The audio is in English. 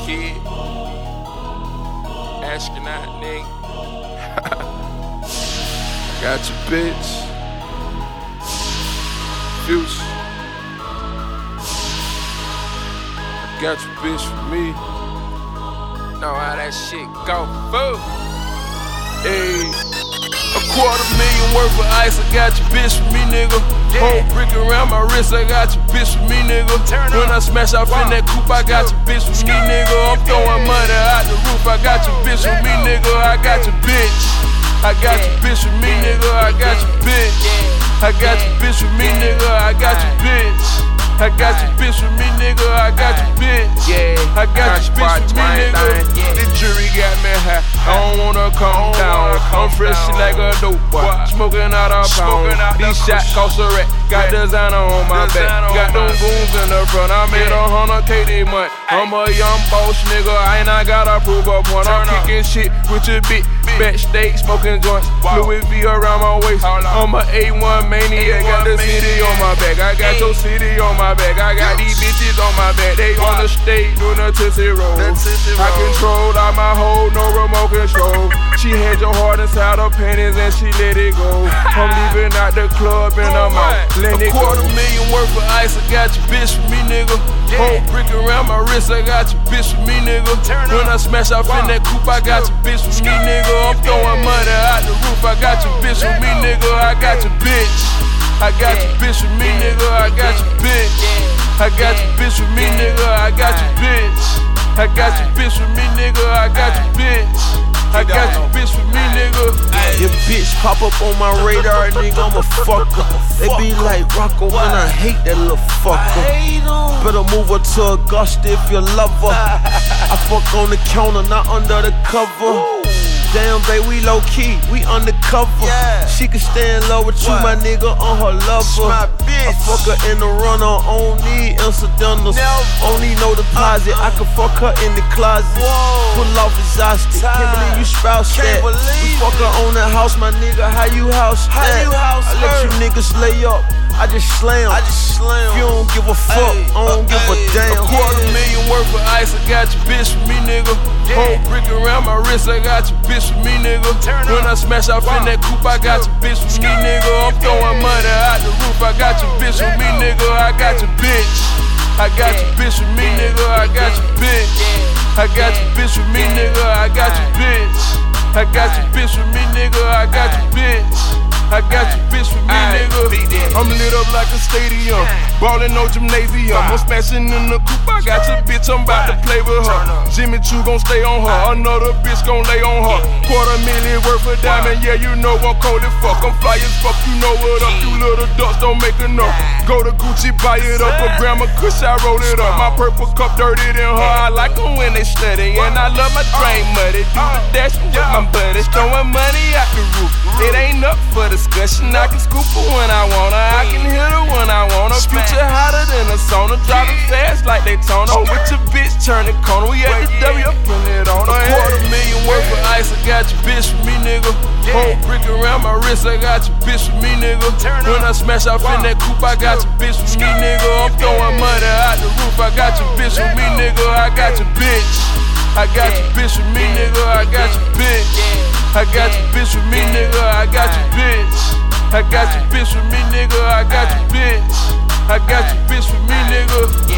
kid. Astronaut, nigga. Got your bitch. Future. Got your bitch for me. Know how that shit go, fool. Ayy. $250,000 worth of ice, I got your bitch for me, nigga. Whole brick around my wrist, I got your bitch for me, nigga. When I smash off in that coupe, I got your bitch for me, nigga. I'm throwing money out the roof, I got your bitch for me, nigga. I got your bitch. I got your bitch for me, nigga. I got your bitch. I got your bitch for me, nigga. I got your bitch. I got your bitch with me, nigga. I got your bitch. I got your bitch with me, nigga. The jury got me high. I don't wanna calm down. I'm fresh like a dope boy. Smoking out a pound. These shots cost a rack. Got designer on my back. Got them goons in the front. I made $100K this month. I'm a young boss, nigga. I ain't gotta prove a point. I'm kicking shit with your bitch. Backstage smoking joints. Louis V around my waist. I'm a A1 maniac. Got the city on my back. I got your city on my back. I got these bitches on my back. They on the stage doing a Tootsie Roll. I control out my hoe, no remote control. She had your heart inside her panties and she let it go. I'm leaving out the club and I'm out. Let it go. $250,000 worth of ice, I got your bitch for me, nigga. Whole brick around my wrist, I got your bitch for me, nigga. When I smash off in that coupe, I got your bitch for me, nigga. I'm throwing money out the roof, I got your bitch for me, nigga. I got your bitch. I got your bitch with me, nigga. I got your bitch. I got your bitch with me, nigga. I got your bitch. I got your bitch with me, nigga. I got your bitch. I got your bitch with me, nigga. Your bitch pop up on my radar, nigga, I'm a fucker. They be like Rocco, man, I hate that little fucker. Better move her to Augusta if you love her. I fuck on the counter, not under the cover. Damn, babe, we low key, we undercover. She can stay in love with you, my nigga, on her lover. I fuck her in the runner, I don't need incidentals. Only no deposit, I can fuck her in the closet. Pull off exhausted, can't believe you spouse that. We fuck her on the house, my nigga, how you house that? I let you niggas lay up, I just slam. If you don't give a fuck, I don't give a damn. $250,000 worth of ice, I got your bitch for me, nigga. Whole brick around my wrist, I got your bitch for me, nigga. When I smash off in that coupe, I got your bitch for me, nigga. I'm throwing money out the roof, I got your bitch with me, nigga. I got your bitch. I got your bitch with me, nigga. I got your bitch. I got your bitch with me, nigga. I got your bitch. I got your bitch with me, nigga. I got your bitch. I got your bitch with me, nigga. I'm lit up like a stadium, ballin' no gymnasium. I'm smashing in the coupe, I got your bitch, I'm about to play with her. Jimmy Choo gon' stay on her, another bitch gon' lay on her. $250,000 worth of diamond, yeah, you know I'm cold as fuck. I'm fly as fuck, you know what up. You little ducks don't make enough. Go to Gucci, buy it up, a gram of kush, I roll it up. My purple cup dirty than her, I like them when they study. And I love my drink muddy, do the dash with my buddies. Throwing money out the roof, it ain't up for discussion. I can scoop her when I want her, I can hit her when I want her. Future hotter than a sauna, driving fast like Daytona. With your bitch turning corner, we at the W, putting it on her. $250,000 worth of ice, I got your bitch for me, nigga. Whole brick around my wrist, I got your bitch for me, nigga. When I smash off in that coupe, I got your bitch for me, nigga. I'm throwing money out the roof, I got your bitch with me, nigga. I got your bitch. I got your bitch with me, nigga. I got your bitch. I got your bitch with me, nigga. I got your bitch. I got your bitch with me, nigga. I got your bitch. I got your bitch with me, nigga.